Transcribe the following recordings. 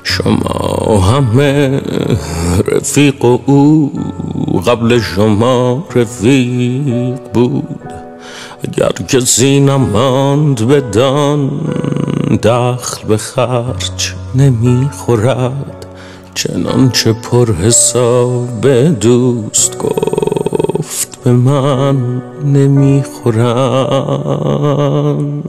شما همه رفیق و او قبل شما رفیق بود. اگر کسی نماند بدان دخل به خرج نمیخورد، چنانچه پر حساب دوست گفت به من نمیخورن.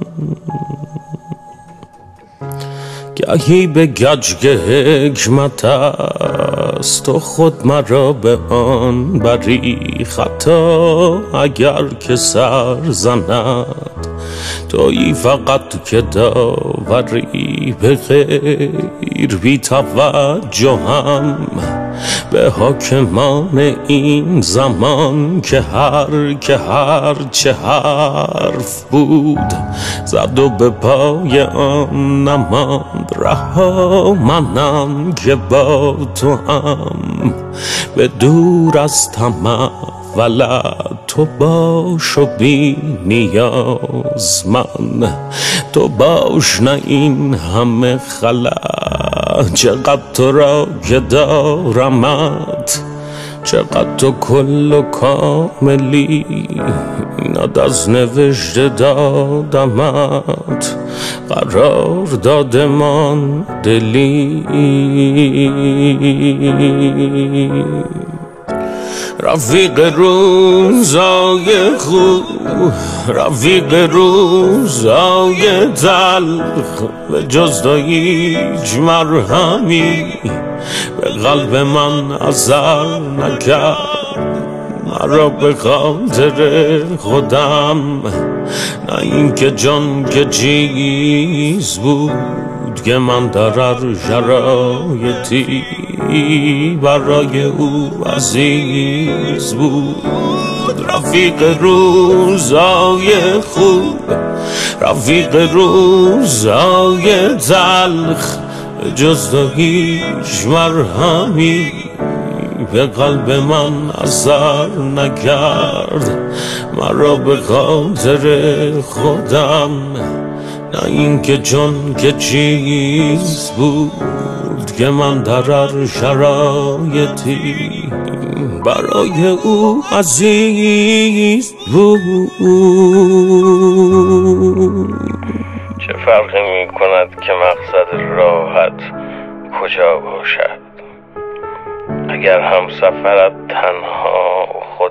گهی به گنج حکمت است و خود مرا به آن بری خطا. اگر که سر زند تویی فقط که داوری به غیر بی توجهم به حاکمان این زمان که هر چه حرف بود زد و به پای آن نماند رها. منم که با تو هم به دور از طمع ولد تو باش و بی نیاز من تو باش، نه این همه خلأ. چقدر تو را که دارمت، چقدر تو کل و کاملی، ایناد از نوشته دادمت قرار دادمان دلی. رفیق روزای خوب، رفیق روزای تلخ، به جز تو هیچ مرهمی به قلب من اثر نکرد. مرا به خاطر خودم، نه این که جان که چیز بود که من در هر شرایطی برای او عزیز بود. رفیق روزای خوب، رفیق روزای تلخ، جز تو هیچ مرهمی به قلب من اثر نکرد. مرا به خاطر خودم، نه این که جان که چیز بود که من در هر شرایطی برای او عزیز بود. چه فرقی می کند که مقصد راحت کجا باشد، اگر هم سفرت تنها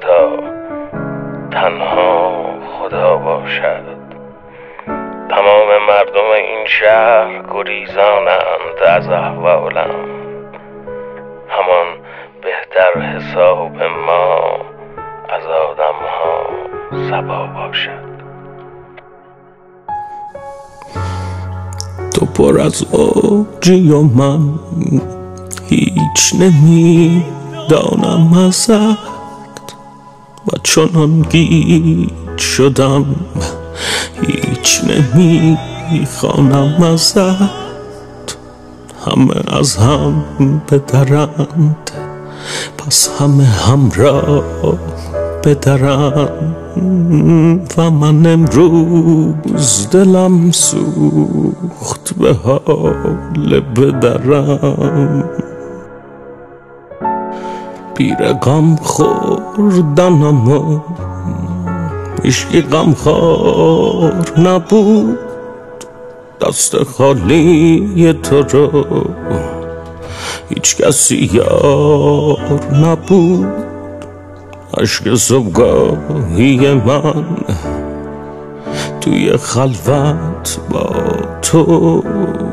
خدا باشد. تمام مردم این شهر گریزانند از احوالم، همان بهتر حساب ما از آدم ها صبا باشد. تو پر از اوجی و من هیچ نمیدانم ازت، و چنان گیج شدم هیچ نمیخوانم ازت. همه از هم بدرند، پس همه همراه بدرند، و من امروز دلم سوخت به حال بدرم. پیر غم خوردنم و هیچکی غمخوار نبود، دست خالی تو رو هیچ کسی یار نبود. عشق صبحگاهی من توی خلوت با تو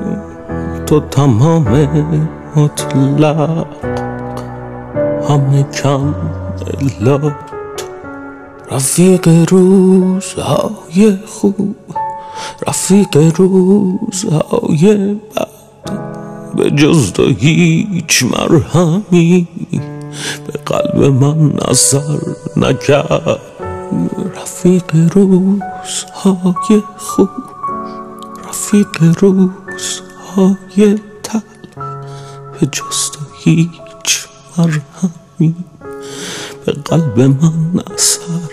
تمام مطلق، همه کم الا تو. رفیق روزهای خوب، رفیق روزهای بد، به جز تو هیچ مرهمی به قلب من اثر نکرد. رفیق روزهای خوب، رفیق روزهای تلخ، به جز تو هیچ مرهمی به قلب من اثر